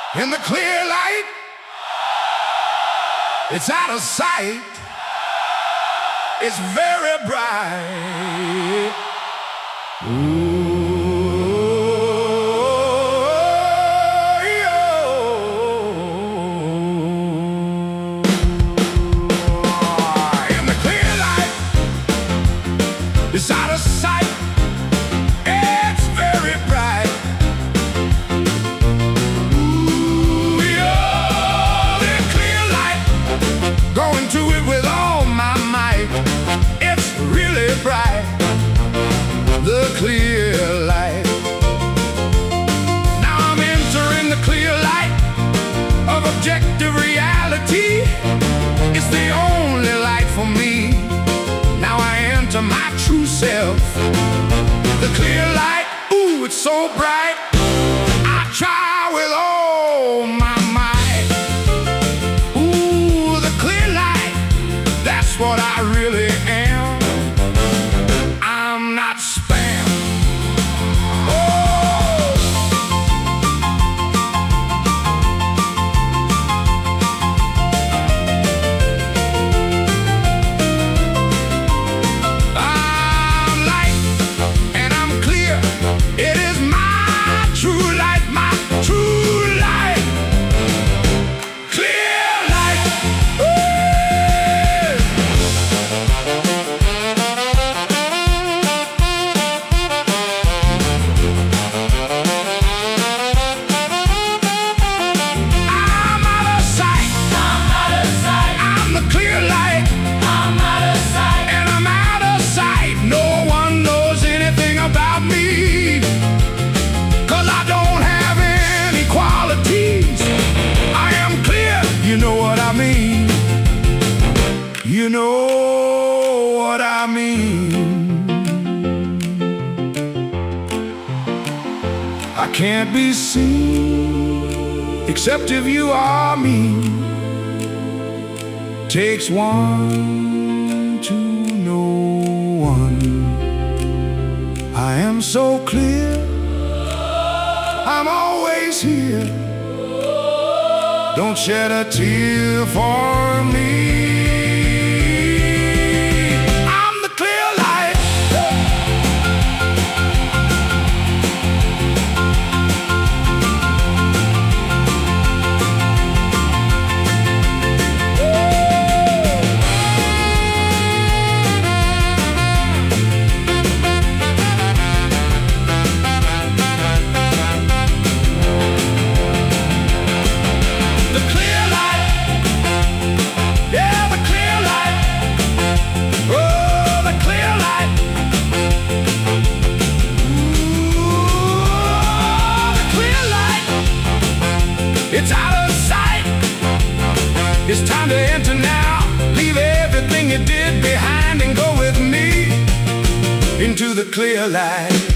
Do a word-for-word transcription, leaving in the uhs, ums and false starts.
In the clear light, it's out of sight. It's very bright. Ooh, in the clear light, it's out of sight. It's very bright. Going to it with all my might. It's really bright, the clear light. Now I'm entering the clear light of objective reality. It's the only light for me. Now I enter my true self. The clear light, ooh, it's so bright. I try with all my what I really am. I'm not spam. Oh, I'm light and I'm clear. It is my true light, my true light. Clear light. Ooh. You know what I mean. I can't be seen except if you are me. Takes one to know one. I am so clear, I'm always here. Don't shed a tear for me. It's out of sight. It's time to enter now. Leave everything you did behind and go with me into the clear light.